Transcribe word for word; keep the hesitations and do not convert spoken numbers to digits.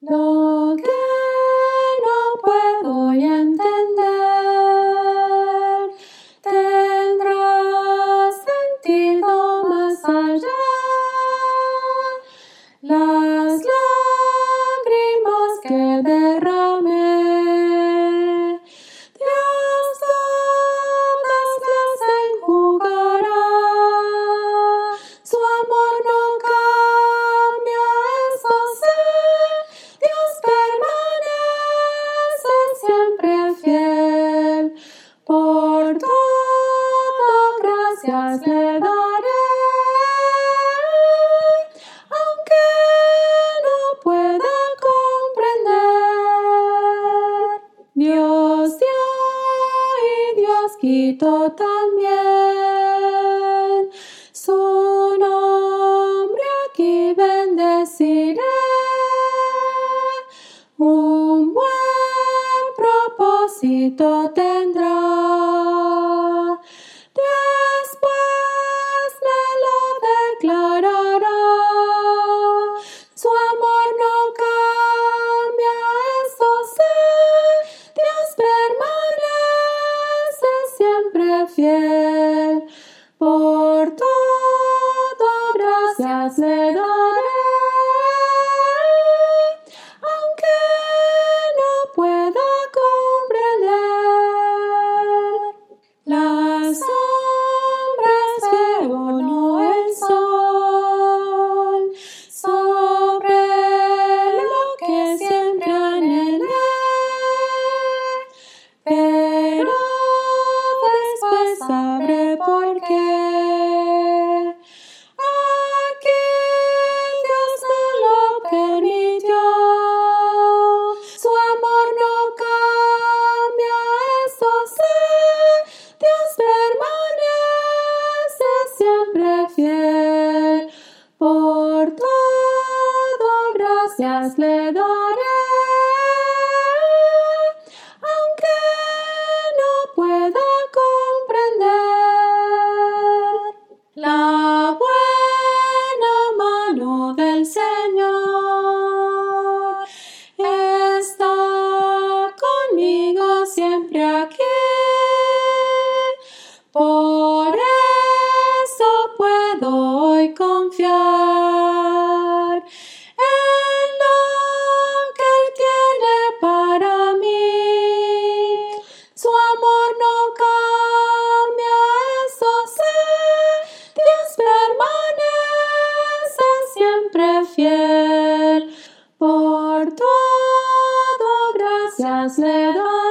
Lo que no puedo entender tendrá sentido más allá. Las lágrimas que derramé, Dios todas las enjugará. Su amor no cambia, eso sé. Dios permanece siempre fiel. Por todo gracias le daré, aunque no pueda comprender. Dios dio y Dios quitó también. Su nombre aquí bendeciré. Un buen propósito tendrá. Después me lo declarará. Su amor no cambia, eso sé. Dios permanece siempre fiel. Por todo gracias le daré, aunque no pueda comprender. Las sombras veo, no el sol, sobre lo que siempre anhelé, pero después sabré por qué. Aquí Dios no lo permitió. Su amor no cambia, eso sé. Dios permanece siempre fiel. Por todo gracias le daré, aunque no pueda comprender. La buena mano del Señor está conmigo siempre aquí. Por eso puedo hoy confiar en lo que Él tiene para mí. Su amor no cambia, eso sé. Dios permanece siempre fiel. Por todo gracias le doy.